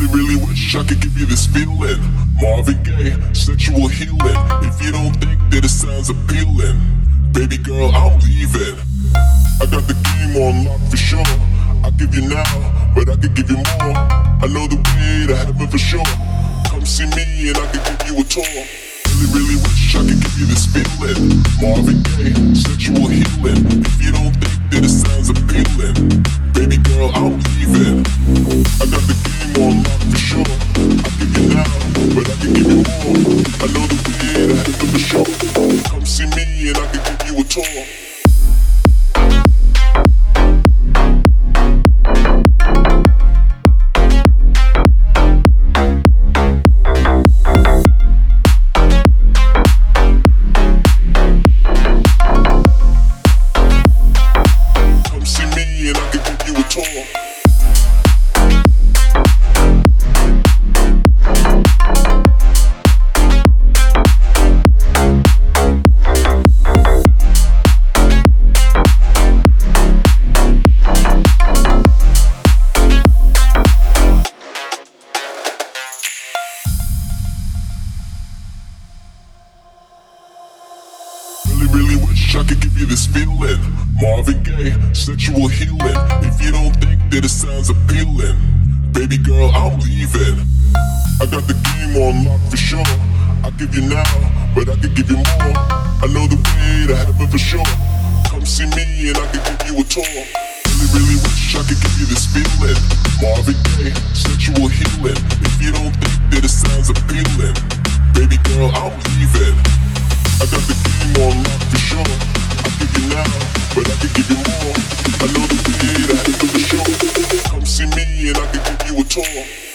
Really wish I could give you this feeling. Marvin Gaye, sexual healing. If you don't think that it sounds appealing, baby girl, I'm leaving. I got the game on lock for sure. I'll give you now, but I could give you more. I know the way to heaven for sure. Come see me and I can give you a tour. Really wish I could give you this feeling. Marvin Gaye, sexual healing. If you don't think that it sounds appealing, baby girl, I'm leaving. I got the game on lock for sure. I'll give you now, but I can give you more. I know the way to heaven for sure. Come see me and I can give you a tour. Really wish I could give you this feeling. Marvin Gaye, sexual healing. If you don't think that it sounds appealing, baby girl, I'm leaving. I got the game on lock for sure. I'll give you now, but I can give you more. I know the way to heaven for sure. Come see me and I can give you a tour. Really wish I could give you this feeling. Marvin Gaye, sexual healing. If you don't think that it sounds appealing, baby girl, I'm leaving. I got the game on lock for sure. I'll give you now, but I can give you more. I know the way to heaven for sure. Come see me and I can give you a tour.